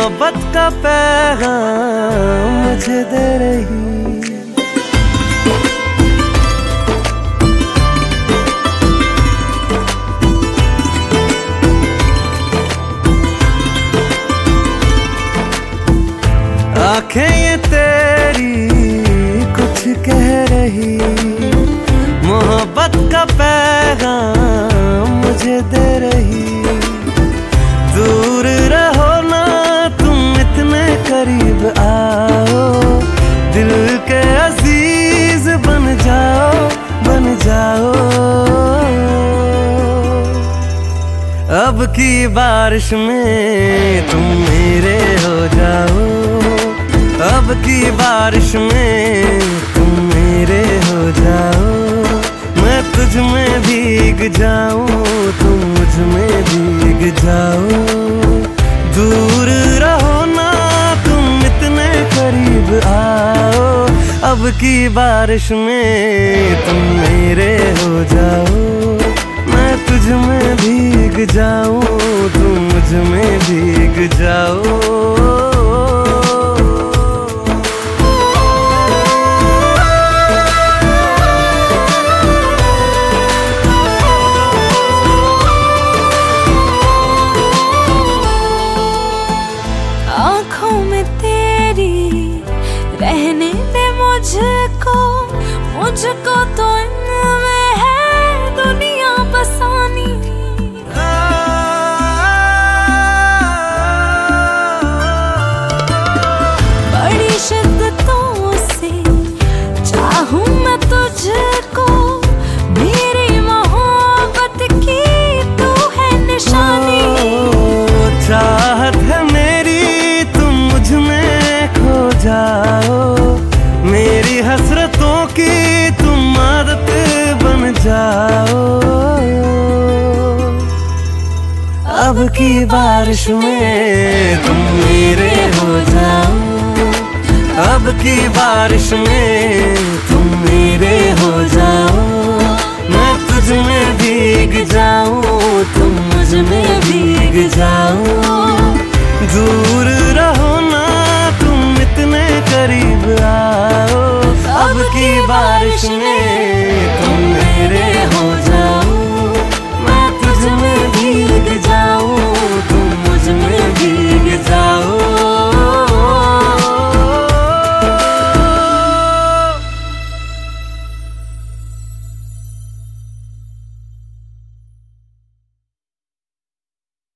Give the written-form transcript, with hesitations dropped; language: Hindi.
मोहब्बत का पैगाम मुझे दे रही। आंखें ये तेरी कुछ कह रही, मोहब्बत का पैगाम मुझे दे रही। दूर रहो ना तुम इतने करीब आओ, दिल के अजीज बन जाओ, बन जाओ। अब की बारिश में तुम मेरे हो जाओ, अब की बारिश में तुम मेरे हो जाओ। मैं तुझ में भीग जाऊं, तुम मुझ में भीग जाओ। दूर रहो ना तुम इतने करीब आओ, अब की बारिश में तुम मेरे हो जाओ। मैं तुझ में भीग जाऊं, तुम मुझ में भीग जाओ। रहने दे मुझको, मुझको तो इनमें है दुनिया बसानी। बड़ी शिद्दतों से चाहूं मैं तुझको, मेरी मोहब्बत की तू है निशानी। चाहत है मेरी तुम मुझ में खो जाओ, मेरी हसरतों की तुम आदत बन जाओ। अब की बारिश में तुम मेरे हो जाओ, अब की बारिश में तुम मेरे हो जाओ। मैं तुझ में भीग जाऊं, तुम मुझ में भीग जाओ। दूर रहो ना तुम इतने करीब आओ, अब की बारिश में